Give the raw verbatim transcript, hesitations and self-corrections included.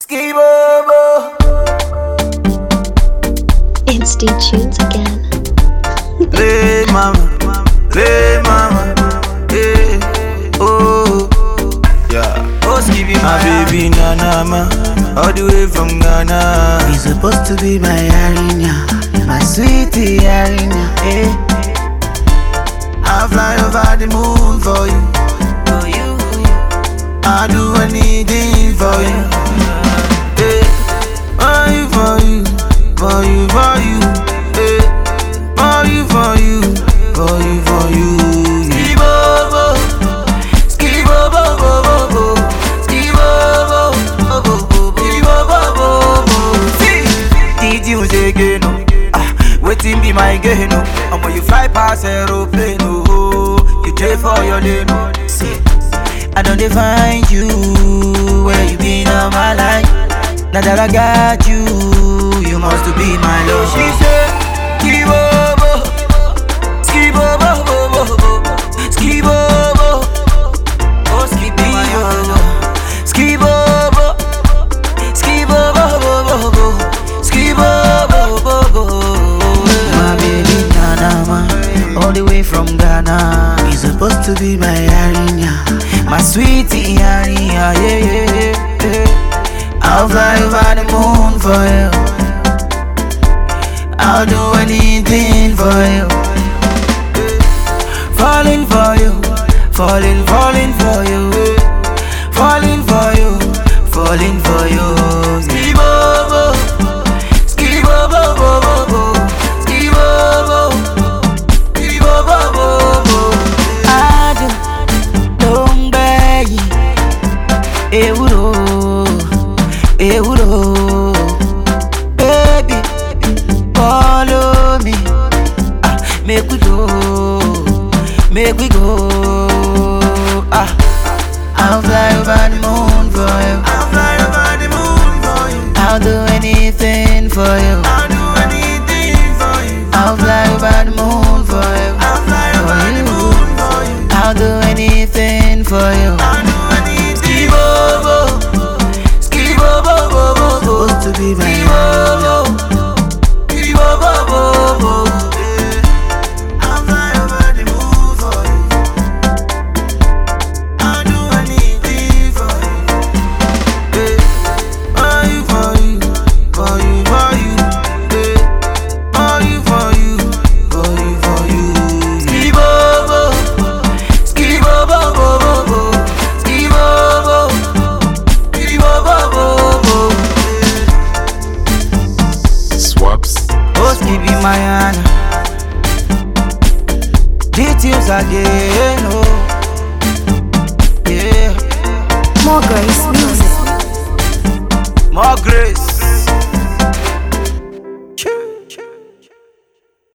Skibobo. It's D Tunes again. Play mama, play mama, yeah, oh, yeah. Oh, Skibby, my baby Nana, ma, all the way from Ghana. You're supposed to be my Arinya, my sweetie Arinya, eh. I fly over the moon for you, For you, I do anything for you, eh. for you, for you, for you, for you, eh. For you, for you, for you, for you. Skibobo, Skibobo, Bobo, Skibobo, Bobo, Skibobo. See, did you say again? Ah, waiting be my gain. I'm when you fly past aeroplane. Oh, you pay for your lane. See, I don't define you where you been all my life. Now that I got you, you must be my love. She said, Skibobo, Skibobo, Skibobo, oh Skibobo, Skibobo, Skibobo, Skibobo. My baby Nana, ma, all the way from Ghana. You're supposed to be my Arinya, My sweetie, yeah, yeah, yeah, yeah. I'll fly over the moon for you, I'll do anything for you. Falling for you, falling, falling for you, falling for you, falling for you. Skibobo, Skibobo, Bobo, Skibobo, Skibobo. Adu, Dombeyi, Ewuro, Ewuro, baby, follow me, ah, make we go. Make we go, ah. I'll fly over the moon for you, I'll fly over the moon for you. I'll do anything for you, I'll do anything for you. I'll fly over the moon for you, I'll fly over the moon for you. I'll do anything for you. I'll do anything. Skibobo, Skibobo, Bobo, Supposed to be my Skibobo, Skibobo, Bobo. I'll fly over the moon for you. I'll do anything for you. For you, for you, for you, for you, eh. For you, for you, for you, for you. Skibobo, Skibobo, Bobo, Skibobo, Skibobo, Swaps. oh Skibby Mayana, details again, oh, yeah. More Grace Music. More grace.